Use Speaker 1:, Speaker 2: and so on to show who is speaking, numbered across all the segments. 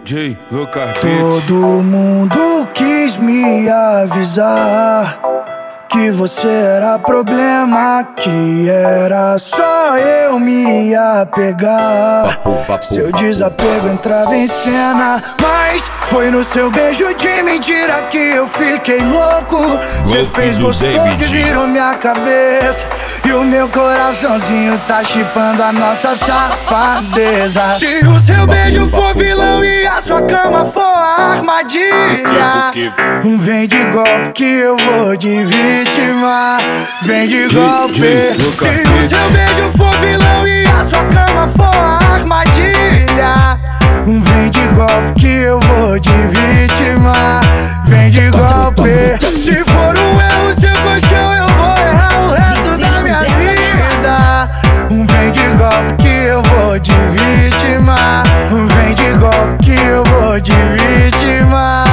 Speaker 1: DJ Lucas.
Speaker 2: Todo mundo quis me avisar que você era problema, que era só eu me apegar. Seu desapego entrava em cena, mas foi no seu beijo de mentira que eu fiquei louco. Você fez gostoso e virou minha cabeça, e o meu coraçãozinho tá chipando a nossa safadeza. Se o seu beijo for vilão e a sua cama for a armadilha, vem de golpe que eu vou de vítima. Vem de golpe. Se o seu beijo for vilão e a sua cama for a armadilha, vem de golpe que eu vou de vítima. Vem de golpe. Se for um erro seu colchão, eu vou errar o resto da minha vida. Vem de golpe que eu vou de vítima. Vem de golpe que eu vou de vítima.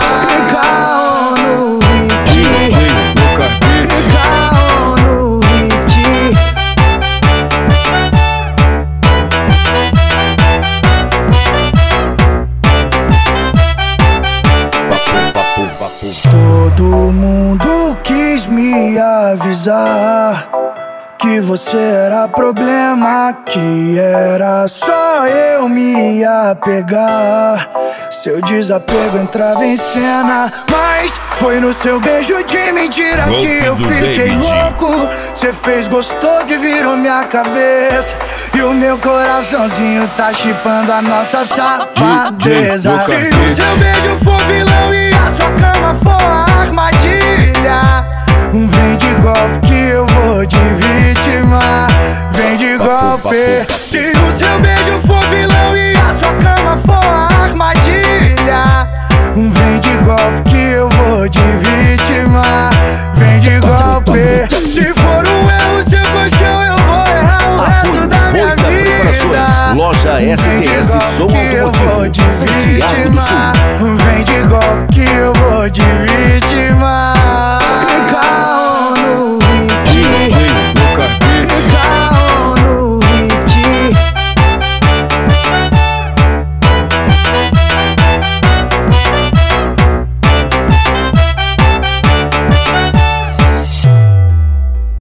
Speaker 2: Todo mundo quis me avisar que você era problema, que era só eu me apegar. Seu desapego entrava em cena, mas foi no seu beijo de mentira que eu fiquei louco. Você fez gostoso e virou minha cabeça, e o meu coraçãozinho tá chipando a nossa safadeza. Se o seu beijo for vilão e a sua cama for a armadilha, vem de golpe que eu vou de vítima. Vem de golpe. Se o seu beijo for vilão e a sua cama for a armadilha, vem de golpe que eu vou de vítima. Vem de golpe. Se for um erro seu colchão, eu vou errar o resto da minha vida.
Speaker 3: Loja STS Som Automotivo, Santiago do Sul.
Speaker 2: Vem de golpe que eu vou de vítima.